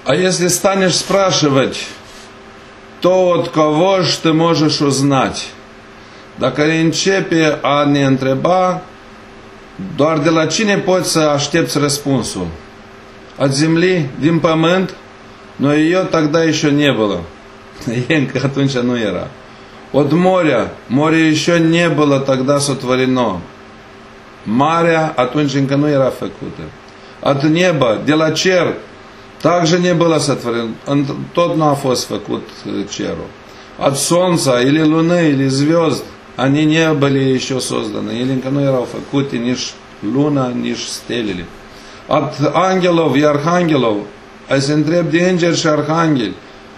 А если станешь spрашивать, то от кого ж ты можешь узнать? Dacă începe a ne întreba, doar de la cine poți să aștepți răspunsul? От земли, din pământ? Но ее тогда еще не было. Încă atunci nu era. От моря, море еще не было тогда сотворено. Marea atunci încă nu era făcută. От неба, de la cer, также не было сотворено. Tot nu a fost făcut cerul. От солнца, или луны, или звезд, они не были еще созданы. Или încă nu erau făcute nici luna, nici stelele. От ангелов и архангелов, а se întreb de îngeri și arhangheli,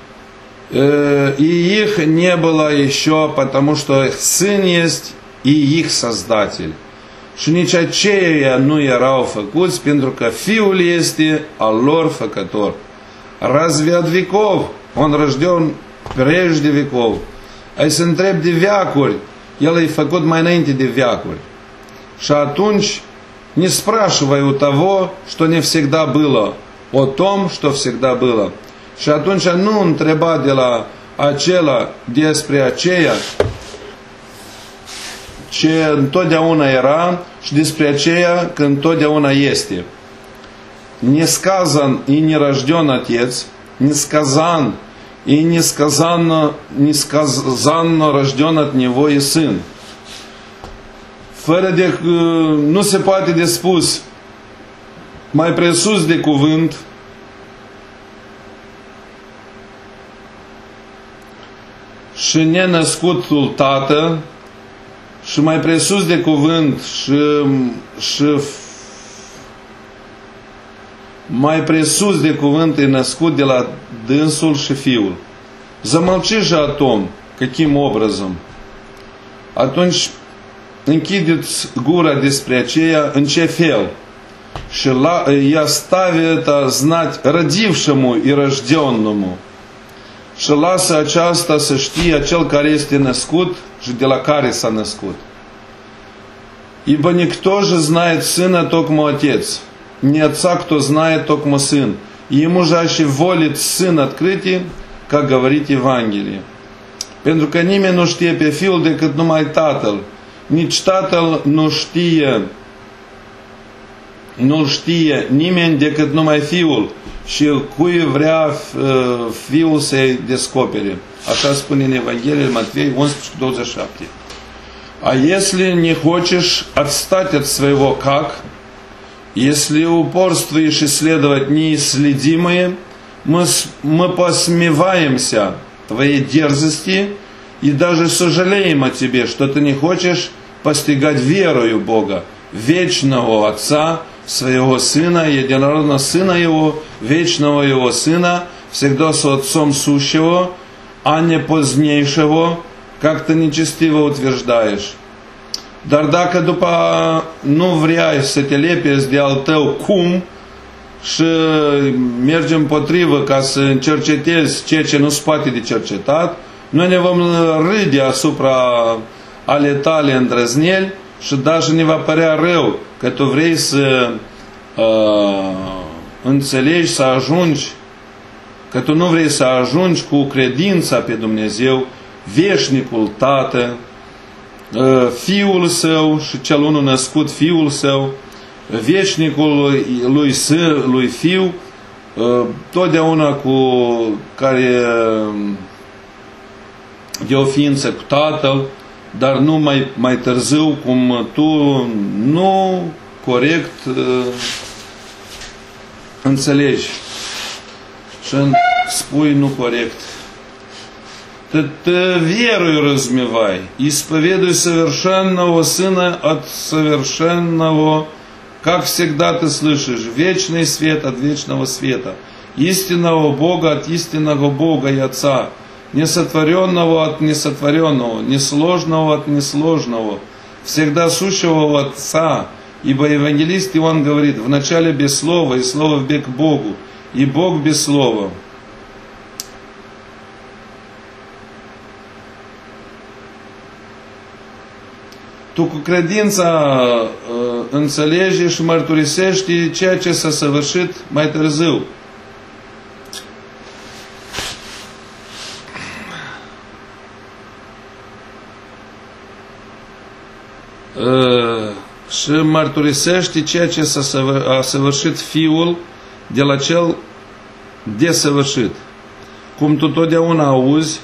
и их не было еще, потому что Сын есть и их Создатель. Și nici aceia nu erau făcuți, pentru că Fiul este al lor făcător. Разве от веков? Он рожден прежде веков. Ai se întreb de veacuri, El e făcut mai înainte de veacuri. Și atunci не спрашивай у того, что не всегда было, о том, что всегда было. Și atunci nu întreba de la acela despre aceea ce întotdeauna era și despre aceea că întotdeauna este. Не сказан и не рожден Отец, не сказан и несказанно рожден от Него и Сын. Fără de, nu se poate de spus mai presus de cuvânt și nenăscutul Tată și mai presus de cuvânt și mai presus de cuvânt e născut de la dânsul și Fiul. Замолчи же о том, каким образом. Atunci închideți gura despre aceea în ce fel. Și и остави это знать родившему и рожденному. Și lasă aceasta să știe acel care este născut și de la care s-a născut. Ибо никто же знает Сына, токмо Отец, не Отца, кто знает, токмо Сын. И Ему же аще волит Сын открытий, как говорит Евангелие. Pentru că nimeni nu știe pe Fiul decât numai Tatăl. Nici Tatăl nu știe nimeni decât numai Fiul și cui vrea Fiul să-i descopere. Așa spune în Evanghelie Matei 11:27. А если не хочешь отстать от своего как, если упорствуешь исследовать неисследимое, мы посмеваемся твоей дерзости и даже сожалеем о тебе, что ты не хочешь постигать верою Бога, вечного Отца, своего Сына, единородного Сына Его, вечного Его Сына, всегда с Отцом сущего, а не позднейшего, как ты нечестиво утверждаешь. Dar dacă după nu vrea să te lepezi de al tău cum și mergi împotrivă ca să cercetezi ceea ce nu se poate de cercetat, noi ne vom râde asupra ale tale îndrăzneli și даже ne va părea rău că tu vrei să înțelegi, să ajungi, că tu nu vrei să ajungi cu credința pe Dumnezeu, veșnicul Tată, Fiul Său și cel unul născut Fiul Său, veșnicul lui Fiu, totdeauna cu care de o ființă cu Tatăl, dar nu mai târziu cum tu nu corect înțelegi și spui nu corect. Ты верою размевай, исповедуй совершенного Сына от совершенного, как всегда ты слышишь, вечный свет от вечного света, истинного Бога от истинного Бога и Отца, несотворенного от несотворенного, несложного от несложного, всегда сущего у Отца, ибо евангелист Иоанн говорит, в начале без слова, и слово вбег к Богу, и Бог без слова. Tu cu credința înțelegi și mărturisești ceea ce s-a săvârșit mai târziu. și mărturisește ceea ce a săvârșit Fiul de la Cel desăvârșit. Cum tu totdeauna auzi,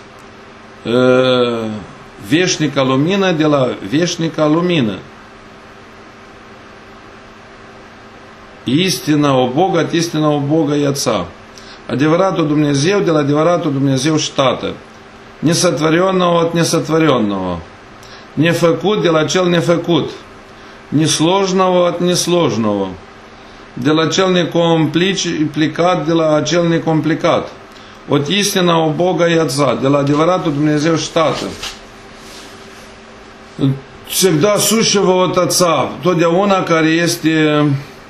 veșnica lumină de la veșnica lumină. Истина о Бога от истинного Бога и Отца. Адеврату Dumnezeu de la adevăratul Dumnezeu și Tată. Nesătворенного от несотворенного. Нефăcut de la cel nefăcut. Несложного от несложного. De la cel necomplicat de la cel necomplicat. От истинного Бога и Отца. De la adevăratul Dumnezeu și Tată. Всегда сущего от Отца. Totdeauna care este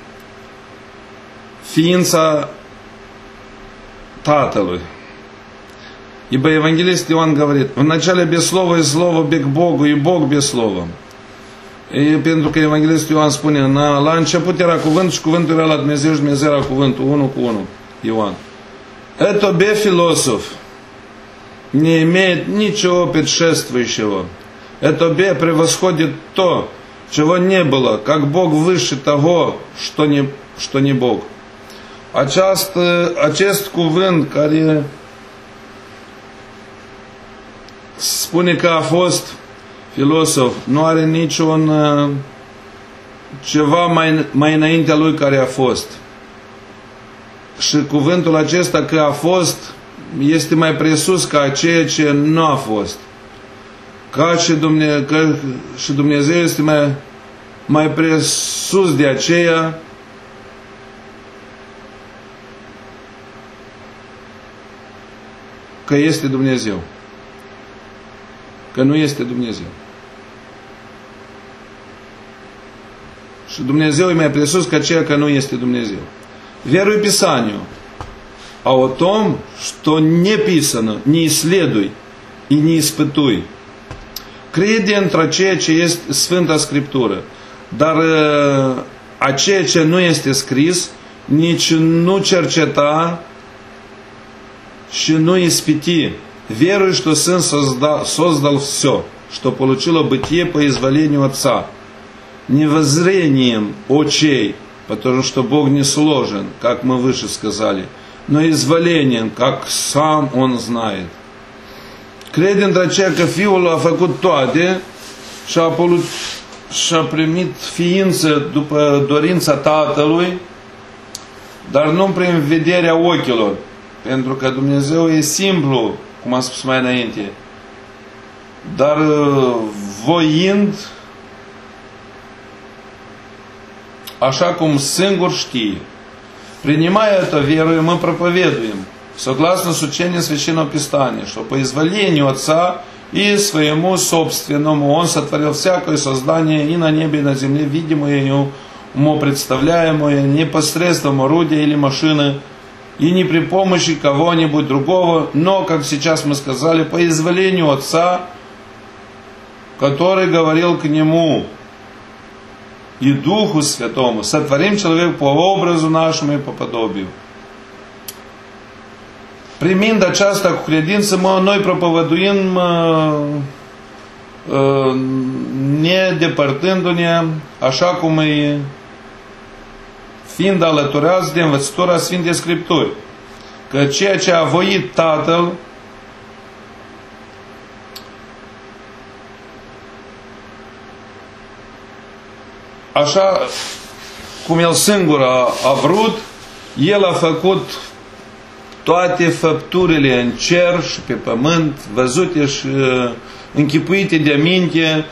ființa Tatălui. Ибо евангелист Иоанн говорит: вначале без слова и слово к Богу, и Бог без слова. Pentru că evanghelist Ioan spune, la început era cuvânt și cuvântul era la Dumnezeu și Dumnezeu era cuvântul, unul cu unul. Ioan. Это бе-философ не имеет ничего предшествующего. Это бе превосходит то, чего не было, как Бог выше того, что не Bog. Acest cuvânt care spune că a fost filosof, nu are niciun ceva mai înaintea lui care a fost. Și cuvântul acesta că a fost este mai presus ca ceea ce nu a fost. Ca și Dumnezeu este mai presus de aceea că este Dumnezeu. Că nu este Dumnezeu. Și Dumnezeu e mai presus ca aceea că nu este Dumnezeu. Веруй Писанию, а о том, что не писано, не исследуй и не испытуй. Crede într ceea ce este Sfânta Scriptură, dar a ceea ce nu este scris, nici nu cerceta și nu испыти. Веруй, что Сын создал все, что получило бытие по изволению Отца, не воззрением очей, потому что Бог не сложен, как мы выше сказали, но изволением, как сам Он знает. Crede într aceea că Fiul a făcut toate și a primit ființă după dorința Tatălui, dar nu prin vederea ochilor, pentru că Dumnezeu e simplu, cum am spus mai înainte, dar voind așa cum singur știe. Принимая это верою, мы проповедуем, согласно с учением Священного Писания, что по изволению Отца и своему собственному Он сотворил всякое создание и на небе, и на земле, видимое и умопредставляемое, не посредством орудия или машины, и не при помощи кого-нибудь другого, но, как сейчас мы сказали, по изволению Отца, который говорил к Нему и Духу Святому: сотворим человека по образу нашему и по подобию. Primind aceasta cu credință, noi propovăduim nedepărtându-ne, așa cum e fiind alăturați de învățătura Sfintei Scripturi, că ceea ce a voit Tatăl așa cum El singur a vrut, El a făcut toate făpturile în cer și pe pământ, văzute și închipuite de minte,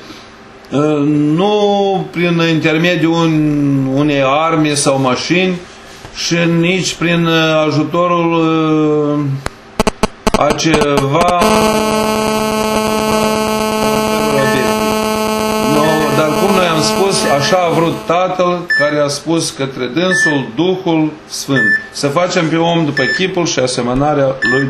nu prin intermediul unei arme sau mașini și nici prin ajutorul a ceva, dar cum noi am spus, așa a vrut Tatăl, care a spus către dânsul Duhul Sfânt, să facem pe om după chipul și asemănarea lui